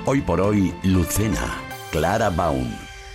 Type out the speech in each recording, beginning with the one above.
Hoy por hoy, Lucena, Clara Baum.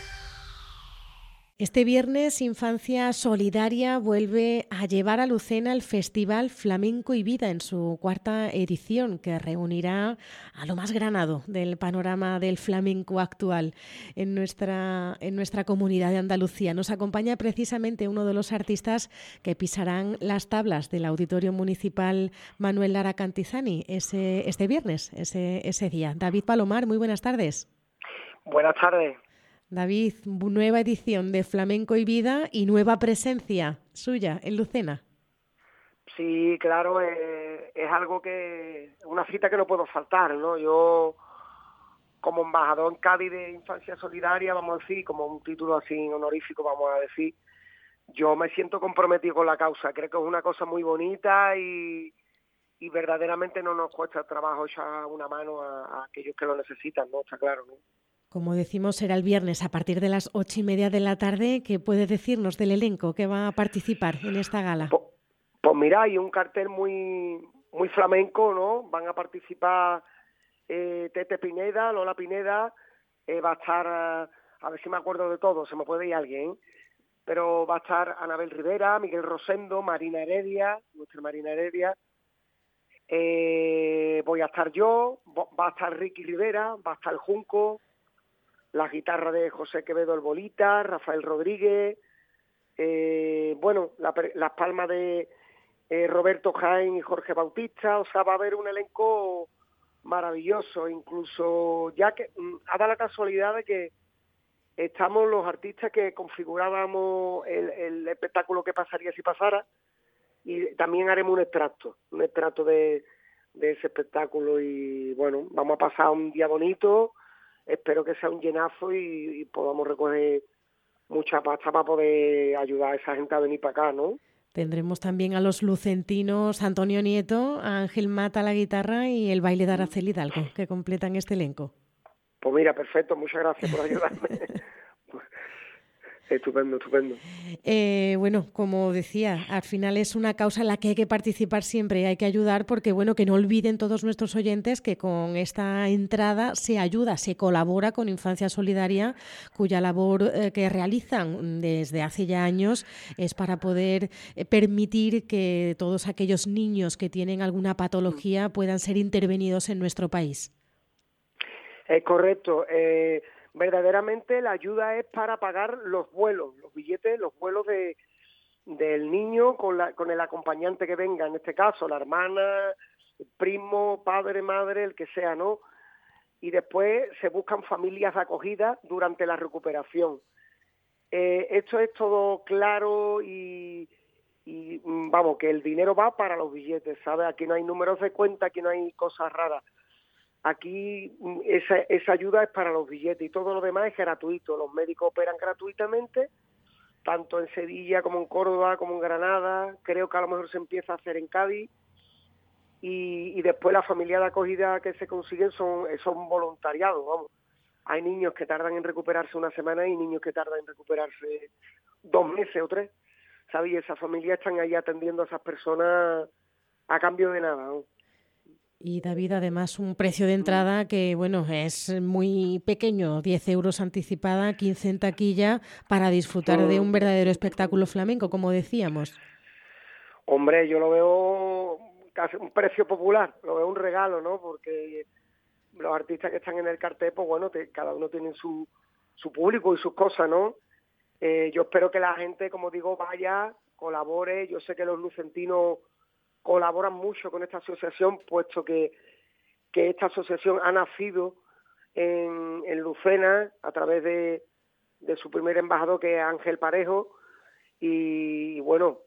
Este viernes, Infancia Solidaria vuelve a llevar a Lucena el Festival Flamenco y Vida en su cuarta edición, que reunirá a lo más granado del panorama del flamenco actual en nuestra comunidad de Andalucía. Nos acompaña precisamente uno de los artistas que pisarán las tablas del Auditorio Municipal Manuel Lara Cantizani este viernes, ese día. David Palomar, muy buenas tardes. Buenas tardes. David, nueva edición de Flamenco y Vida y nueva presencia suya en Lucena. Sí, claro, es algo una cita que no puedo faltar, ¿no? Yo, como embajador en Cádiz de Infancia Solidaria, vamos a decir, como un título así honorífico, vamos a decir, yo me siento comprometido con la causa. Creo que es una cosa muy bonita y verdaderamente no nos cuesta trabajo echar una mano a aquellos que lo necesitan, ¿no? Está claro, ¿no? Como decimos, será el viernes a partir de las 8:30 de la tarde. ¿Qué puede decirnos del elenco que va a participar en esta gala? Pues mira, hay un cartel muy flamenco, ¿no? Van a participar Tete Pineda, Lola Pineda, va a estar, a ver si me acuerdo de todo, se me puede ir alguien, pero va a estar Anabel Rivera, Miguel Rosendo, Marina Heredia, nuestra Marina Heredia, voy a estar yo, va a estar Ricky Rivera, va a estar el Junco, la guitarra de José Quevedo el Bolita, Rafael Rodríguez, las palmas de Roberto Jaén y Jorge Bautista. O sea, va a haber un elenco maravilloso, incluso ya que ha dado la casualidad de que estamos los artistas que configurábamos el espectáculo que pasaría si pasara, y también haremos un extracto de ese espectáculo. Y bueno, vamos a pasar un día bonito. Espero que sea un llenazo y podamos recoger mucha pasta para poder ayudar a esa gente a venir para acá, ¿no? Tendremos también a los lucentinos Antonio Nieto, a Ángel Mata a la guitarra y el baile de Araceli Hidalgo, que completan este elenco. Pues mira, perfecto, muchas gracias por ayudarme. Estupendo. Bueno, como decía, al final es una causa en la que hay que participar siempre y hay que ayudar porque, bueno, que no olviden todos nuestros oyentes que con esta entrada se ayuda, se colabora con Infancia Solidaria, cuya labor que realizan desde hace ya años es para poder permitir que todos aquellos niños que tienen alguna patología puedan ser intervenidos en nuestro país. Es correcto. Verdaderamente la ayuda es para pagar los vuelos, los billetes, los vuelos del niño con el acompañante que venga, en este caso la hermana, el primo, padre, madre, el que sea, ¿no? Y después se buscan familias de acogida durante la recuperación. Esto es todo claro y vamos, que el dinero va para los billetes, ¿sabes? Aquí no hay números de cuenta, aquí no hay cosas raras. Aquí esa ayuda es para los billetes y todo lo demás es gratuito. Los médicos operan gratuitamente, tanto en Sevilla como en Córdoba, como en Granada. Creo que a lo mejor se empieza a hacer en Cádiz. Y después la familia de acogida que se consiguen son voluntariados, vamos. Hay niños que tardan en recuperarse una semana y niños que tardan en recuperarse 2 meses o 3. ¿Sabes? Y esas familias están ahí atendiendo a esas personas a cambio de nada, ¿no? Y David, además, un precio de entrada que, bueno, es muy pequeño, 10 euros anticipada, 15 en taquilla, para disfrutar de un verdadero espectáculo flamenco, como decíamos. Hombre, yo lo veo casi un precio popular, lo veo un regalo, ¿no? Porque los artistas que están en el cartel, pues bueno, cada uno tiene su público y sus cosas, ¿no? Yo espero que la gente, como digo, vaya, colabore. Yo sé que los lucentinos colaboran mucho con esta asociación, puesto que esta asociación ha nacido en Lucena a través de su primer embajador, que es Ángel Parejo, y bueno,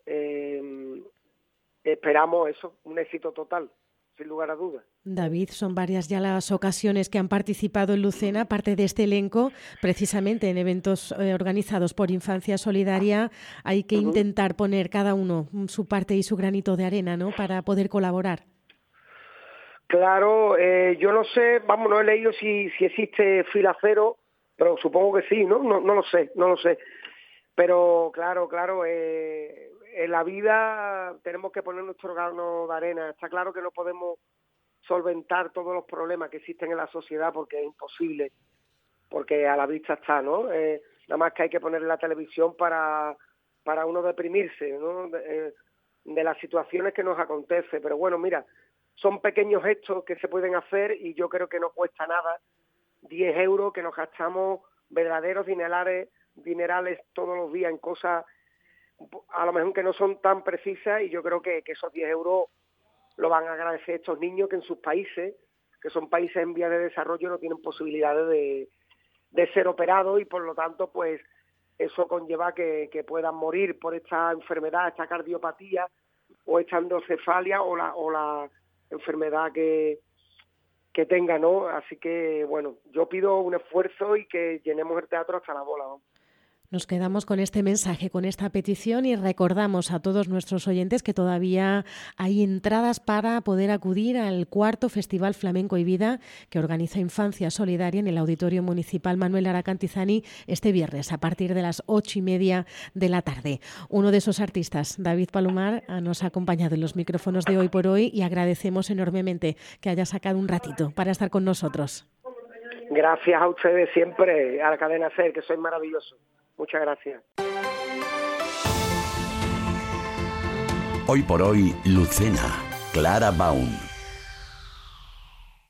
esperamos eso, un éxito total, sin lugar a dudas. David, son varias ya las ocasiones que han participado en Lucena, parte de este elenco, precisamente en eventos organizados por Infancia Solidaria. Hay que intentar poner cada uno su parte y su granito de arena, ¿no?, para poder colaborar. Claro, yo no sé, vamos, no he leído si existe fila cero, pero supongo que sí, ¿no? No lo sé. Pero claro, en la vida tenemos que poner nuestro grano de arena. Está claro que no podemos solventar todos los problemas que existen en la sociedad, porque es imposible, porque a la vista está, ¿no? Nada más que hay que poner la televisión para uno deprimirse, ¿no? De las situaciones que nos acontece. Pero bueno, mira, son pequeños gestos que se pueden hacer y yo creo que no cuesta nada. 10 euros que nos gastamos verdaderos dinerales todos los días en cosas a lo mejor que no son tan precisas, y yo creo que esos 10 euros lo van a agradecer estos niños que en sus países, que son países en vías de desarrollo, no tienen posibilidades de ser operados, y por lo tanto pues eso conlleva que puedan morir por esta enfermedad, esta cardiopatía o esta endocefalia o la enfermedad que tenga, ¿no? Así que, bueno, yo pido un esfuerzo y que llenemos el teatro hasta la bola, ¿no? Nos quedamos con este mensaje, con esta petición, y recordamos a todos nuestros oyentes que todavía hay entradas para poder acudir al 4º Festival Flamenco y Vida que organiza Infancia Solidaria en el Auditorio Municipal Manuel Lara Cantizani este viernes a partir de las 8:30 de la tarde. Uno de esos artistas, David Palomar, nos ha acompañado en los micrófonos de Hoy por Hoy y agradecemos enormemente que haya sacado un ratito para estar con nosotros. Gracias a ustedes siempre, a la cadena SER, que sois maravillosos. Muchas gracias. Hoy por Hoy, Lucena, Clara Baun.